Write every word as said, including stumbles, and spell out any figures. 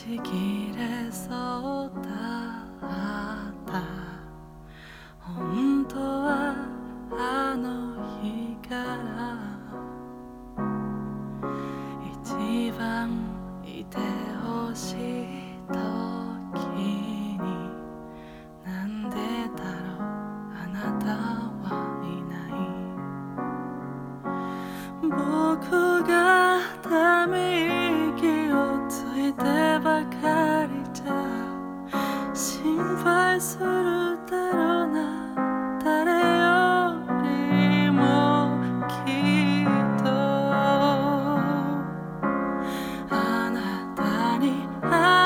ちぎれそうだった本当はあの日から一番いてほしい時になんでだろうあなたはいない僕がため息をついてばかりじゃ心配するだろうな誰よりもきっとあなたに